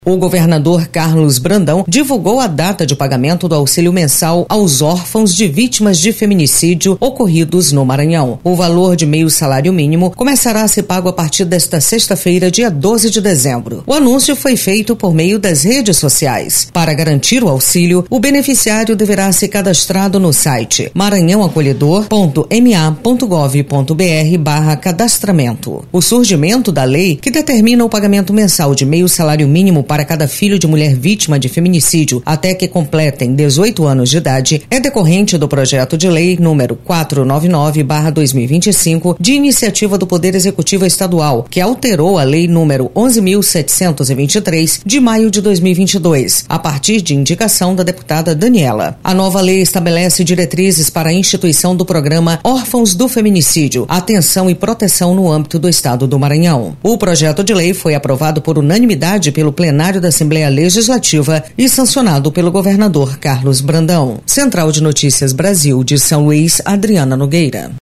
O governador Carlos Brandão divulgou a data de pagamento do auxílio mensal aos órfãos de vítimas de feminicídio ocorridos no Maranhão. O valor de meio salário mínimo começará a ser pago a partir desta sexta-feira, dia 12 de dezembro. O anúncio foi feito por meio das redes sociais. Para garantir o auxílio, o beneficiário deverá ser cadastrado no site maranhãoacolhedor.ma.gov.br/cadastramento. O surgimento da lei que determina o pagamento mensal de meio salário mínimo para cada filho de mulher vítima de feminicídio até que completem 18 anos de idade é decorrente do projeto de lei número 499/2025 de iniciativa do Poder Executivo Estadual, que alterou a lei número 11.723 de maio de 2022, a partir de indicação da deputada Daniela. A nova lei estabelece diretrizes para a instituição do programa Órfãos do Feminicídio, atenção e proteção no âmbito do Estado do Maranhão. O projeto de lei foi aprovado por unanimidade pelo plenário da Assembleia Legislativa e sancionado pelo governador Carlos Brandão. Central de Notícias Brasil de São Luís, Adriana Nogueira.